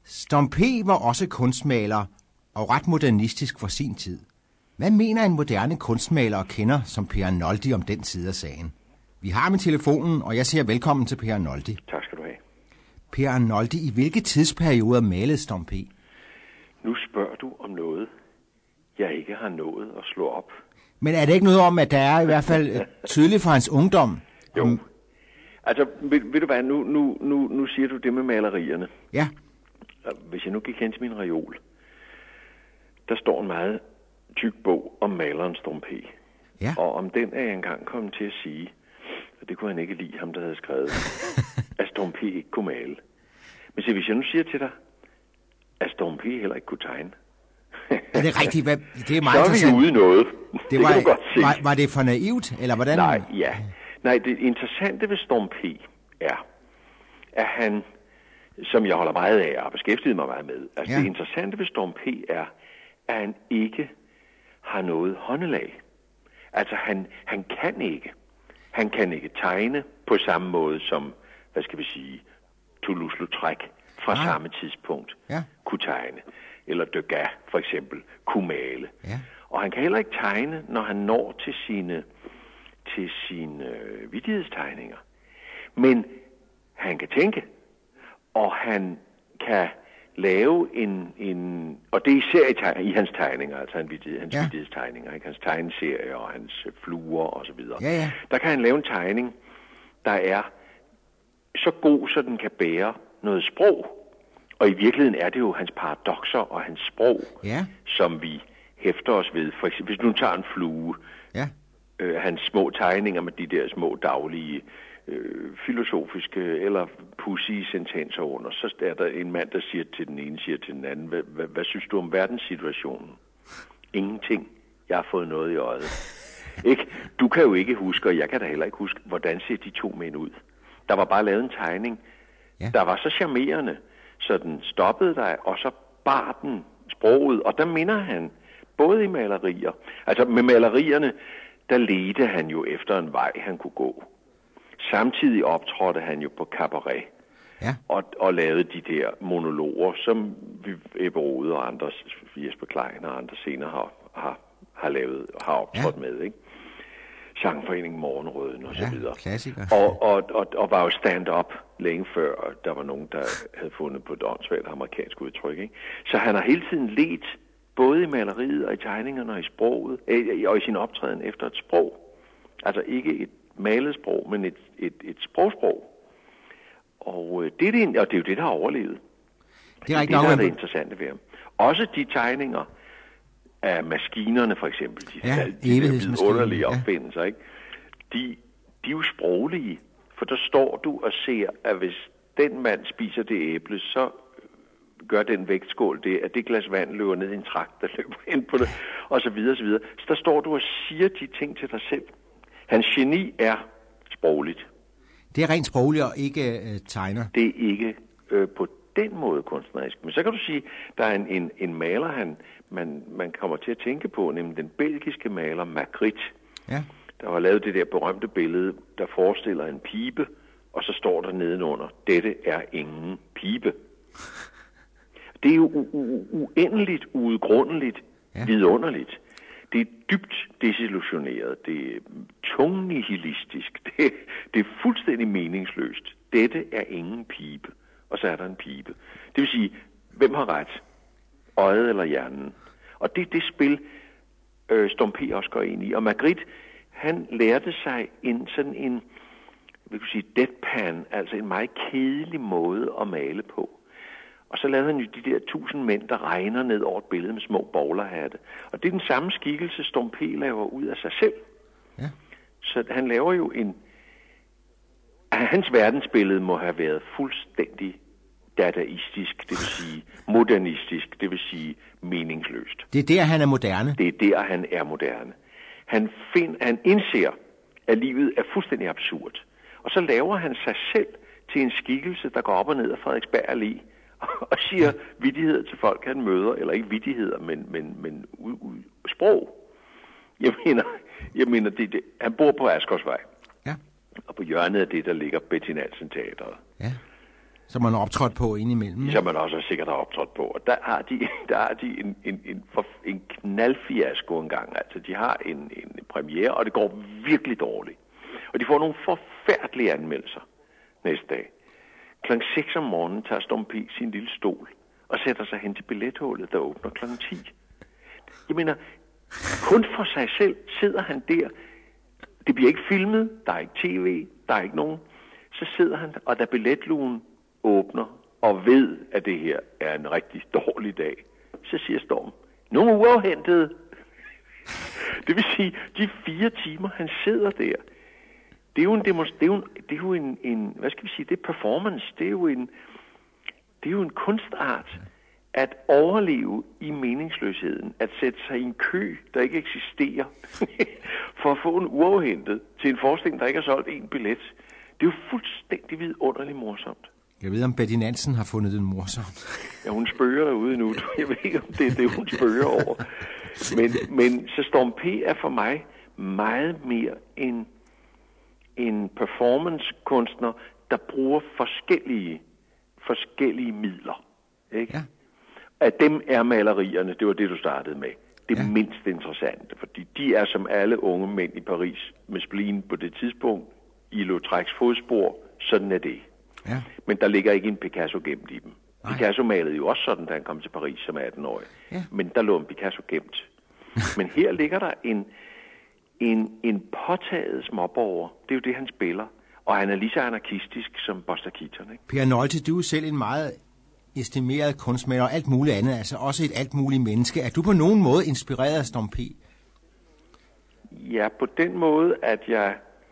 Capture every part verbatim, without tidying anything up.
Storm P. var også kunstmaler og ret modernistisk for sin tid. Hvad mener en moderne kunstmaler og kender som Per Arnoldi om den side af sagen? Vi har med telefonen, og jeg siger velkommen til Per Arnoldi. Tak skal du have. Per Arnoldi, i hvilke tidsperioder malede Storm P? Nu spørger du om noget, jeg ikke har nået at slå op. Men er det ikke noget om, at der er i hvert fald tydeligt fra hans ungdom? Jo. Om... Altså, ved, ved du hvad, nu, nu, nu, nu siger du det med malerierne. Ja. Hvis jeg nu gik hen til min reol, der står en meget tyk bog om maleren Storm P. Ja. Og om den er jeg engang kommet til at sige, og det kunne han ikke lide, ham der havde skrevet, at Storm P ikke kunne male. Men se, hvis jeg nu siger til dig, at Storm P heller ikke kunne tegne. Er det rigtigt? Hvad? Det er meget så er vi ude i noget. Det, det var, kan du godt se. Var, var det for naivt, eller hvordan? Nej, ja. Nej, det interessante ved Storm P er, at han, som jeg holder meget af og beskæftiget mig meget med, altså ja. Det interessante ved Storm P er, at han ikke har noget håndelag. Altså han, han kan ikke. Han kan ikke tegne på samme måde som, hvad skal vi sige, Toulouse-Lautrec fra ja. samme tidspunkt ja. kunne tegne. Eller Degas for eksempel kunne male. Ja. Og han kan heller ikke tegne, når han når til sine, til sine øh, vittighedstegninger. Men han kan tænke, og han kan lave en, en og det er især i, teg, i hans tegninger, altså hans, vittighed, hans ja. vittighedstegninger, ikke? Hans tegneserier og hans fluer og så videre. Ja, ja. Der kan han lave en tegning, der er så god, så den kan bære noget sprog. Og i virkeligheden er det jo hans paradokser og hans sprog, ja. som vi hæfter os ved. For eksempel, hvis du tager en flue, ja. øh, hans små tegninger med de der små daglige øh, filosofiske eller pudsige sentenser under, så er der en mand, der siger til den ene, siger til den anden, hvad, hvad, hvad synes du om verdenssituationen? Ingenting. Jeg har fået noget i øjet. Ikke? Du kan jo ikke huske, og jeg kan da heller ikke huske, hvordan ser de to mænd ud. Der var bare lavet en tegning, ja. der var så charmerende, så den stoppede dig, og så bar den sproget, og der minder han både i malerier, altså med malerierne, der ledte han jo efter en vej, han kunne gå. Samtidig optrådte han jo på cabaret, ja. og, og lavede de der monologer, som vi Ebbe Rode og andre, Jesper Klein og andre senere har, har, har lavet, har optrådt ja. med, ikke? Sangforeningen Morgenrøden og så ja, videre. Klassiker. Og, og, og, og var jo stand-up længe før, og der var nogen, der havde fundet på et åndssvagt amerikansk udtryk, ikke? Så han har hele tiden ledt, både i maleriet og i tegningerne og i sproget, øh, og i sin optræden efter et sprog. Altså ikke et malet sprog, men et, et, et sprogsprog. Og, øh, det er det, og det er jo det, der har overlevet. Det er, det, det, der er det interessante ved ham. Også de tegninger af maskinerne, for eksempel, de, ja, de der vidunderlige opfindelser, ikke? De, de er jo sproglige, for der står du og ser, at hvis den mand spiser det æble, så gør den vægtskål det, at det glas vand løber ned i en trakt, der løber ind på det, og så videre, og så videre. Så der står du og siger de ting til dig selv. Hans geni er sprogligt. Det er rent sprogligt og ikke øh, tegner. Det er ikke øh, på den måde kunstnerisk. Men så kan du sige, der er en, en, en maler, han, man, man kommer til at tænke på, nemlig den belgiske maler Magritte. Ja. Der har lavet det der berømte billede, der forestiller en pibe, og så står der nedenunder, dette er ingen pibe. Det er jo u- u- uendeligt, uudgrundeligt, ja. vidunderligt. Det er dybt desillusioneret, det er tungnihilistisk, det, det er fuldstændig meningsløst. Dette er ingen pibe, og så er der en pibe. Det vil sige, hvem har ret? Øjet eller hjernen? Og det er det spil, øh, Storm P. også går ind i. Og Magritte, han lærte sig en sådan en, vil sige, deadpan, altså en meget kedelig måde at male på. Og så lavede han jo de der tusind mænd, der regner ned over et billede med små bowlerhatte. Og det er den samme skikkelse, Storm P. laver ud af sig selv. Ja. Så han laver jo en... Hans verdensbillede må have været fuldstændig dadaistisk, det vil sige modernistisk, det vil sige meningsløst. Det er der, han er moderne. Det er der, han er moderne. Han, find, han indser, at livet er fuldstændig absurd. Og så laver han sig selv til en skikkelse, der går op og ned af Frederiksberg Allé, og siger ja. vittigheder til folk, han møder, eller ikke vittigheder, men, men, men u, u, sprog. Jeg mener, jeg mener det, det, han bor på Askersvej. Ja. Og på hjørnet af det, der ligger Betty Nansen Teatret. Ja. Som man har optrådt på indimellem. Som man også sikkert har optrådt på. Og der har de, der har de en, en, en, en knaldfiasko engang. Altså, de har en, en premiere, og det går virkelig dårligt. Og de får nogle forfærdelige anmeldelser næste dag. Klokken seks om morgenen tager Storm P. sin lille stol og sætter sig hen til billethullet, der åbner klokken ti. Jeg mener, kun for sig selv sidder han der. Det bliver ikke filmet, der er ikke tv, der er ikke nogen. Så sidder han, og da billetlugen åbner og ved, at det her er en rigtig dårlig dag, så siger Storm, nogle uafhentede. Det vil sige, de fire timer, han sidder der, det er jo en, demonst- det er jo en, det er jo en, en hvad skal vi sige, det er performance, det er jo en, det er jo en kunstart at overleve i meningsløsheden, at sætte sig i en kø, der ikke eksisterer, for at få en uafhentet til en forestilling, der ikke har solgt en billet. Det er jo fuldstændig vidunderligt morsomt. Jeg ved, om Betty Nansen har fundet den morsomt. Ja, hun spørger derude nu. Jeg ved ikke, om det er det, hun spørger over. Men, men så Storm P. er for mig meget mere en, en performancekunstner, der bruger forskellige, forskellige midler. Ikke? Ja. Af dem er malerierne, det var det, du startede med, det ja. mindst interessante. Fordi de er som alle unge mænd i Paris med spleen på det tidspunkt i Lautrecs fodspor. Sådan er det. Ja. Men der ligger ikke en Picasso gemt i dem. Nej. Picasso malede jo også sådan, da han kom til Paris som atten-årig. Ja. Men der lå en Picasso gemt. Men her ligger der en, en, en påtaget småborger. Det er jo det, han spiller. Og han er lige så anarkistisk som Buster Keaton. Ikke? Per Nolte, du er selv en meget estimeret kunstmaler og alt muligt andet. Altså også et alt muligt menneske. Er du på nogen måde inspireret af Storm P? Ja, på den måde, at jeg...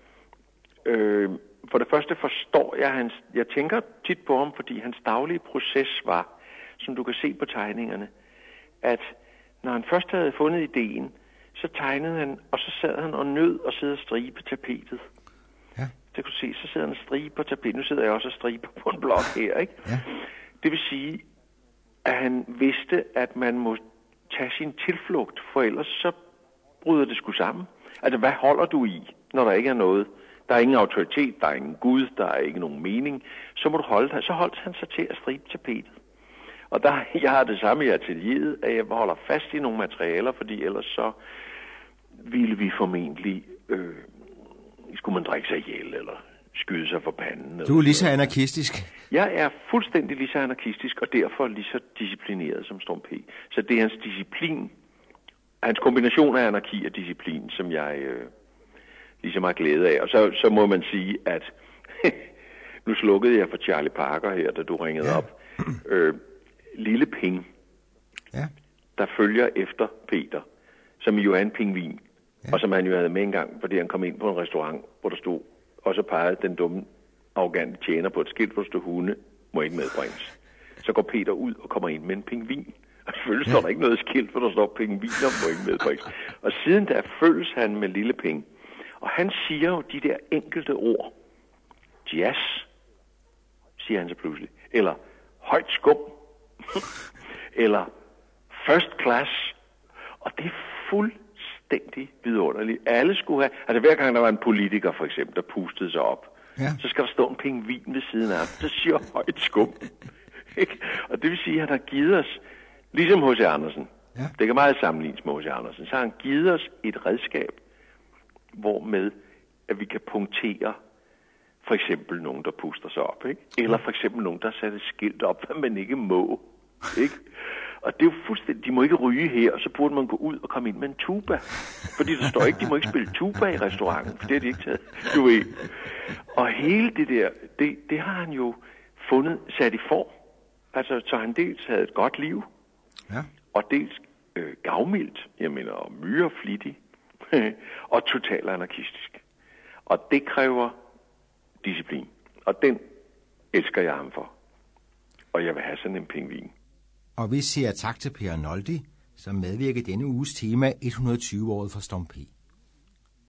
Øh, For det første forstår jeg hans... Jeg tænker tit på ham, fordi hans daglige proces var, som du kan se på tegningerne, at når han først havde fundet ideen, så tegnede han, og så sad han og nød og sidde og stribe tapetet. Ja. Det kunne se, så sidder han og stribe på tapetet. Nu sidder jeg også og striber på en blok her, ikke? Ja. Det vil sige, at han vidste, at man må tage sin tilflugt, for ellers så bryder det sgu sammen. Altså, hvad holder du i, når der ikke er noget? Der er ingen autoritet, der er ingen Gud, der er ikke nogen mening. Så må du holde dig. Så holdt han sig til at stribe tapetet. Og der, jeg har det samme i atelieret, at jeg holder fast i nogle materialer, fordi ellers så ville vi formentlig, øh, skulle man drikke sig ihjel, eller skyde sig for panden. Du er lige så anarkistisk. Jeg er fuldstændig lige så anarkistisk, og derfor lige så disciplineret som Storm P. Så det er hans disciplin, hans kombination af anarki og disciplin, som jeg... Øh, lige så meget glæde af. Og så, så må man sige, at nu slukkede jeg for Charlie Parker her, da du ringede ja. op. Øh, Lille Ping, ja. der følger efter Peter, som jo er en pingvin, ja. og som han jo havde med engang, fordi han kom ind på en restaurant, hvor der stod, og så pegede den dumme, arrogante tjener på et skilt, hvor der stod, hunde må ikke medbringes. Så går Peter ud og kommer ind med en pingvin. Og selvfølgelig står der ikke noget skilt, hvor der står, pingviner må ikke medbringes. Og siden der følges han med Lille Ping. Og han siger jo de der enkelte ord. Jazz, siger han så pludselig. Eller højt skum. Eller first class. Og det er fuldstændig vidunderligt. Alle skulle have... Altså hver gang der var en politiker for eksempel, der pustede sig op, ja. så skal der stå en pingvin ved siden af ham, der siger højt skum. Og det vil sige, at han har givet os, ligesom H C Andersen, ja. det kan meget sammenlignes med H C Andersen, så har han givet os et redskab, hvormed at vi kan punktere for eksempel nogen, der puster sig op, ikke? Eller for eksempel nogen, der sætter skilt op, hvad man ikke må, ikke? Og det er jo fuldstændig, de må ikke ryge her, og så burde man gå ud og komme ind med en tuba. Fordi der står ikke, de må ikke spille tuba i restauranten, for det har de ikke taget, du ved. Og hele det der, det, det har han jo fundet, sat i form. Altså, så han dels havde et godt liv, ja. og dels øh, gavmildt, jeg mener, og myreflittig, og totalt anarkistisk. Og det kræver disciplin. Og den elsker jeg ham for. Og jeg vil have sådan en pingvin. Og vi siger tak til Per Nolte, som medvirker denne uges tema hundrede og tyve året for Storm P.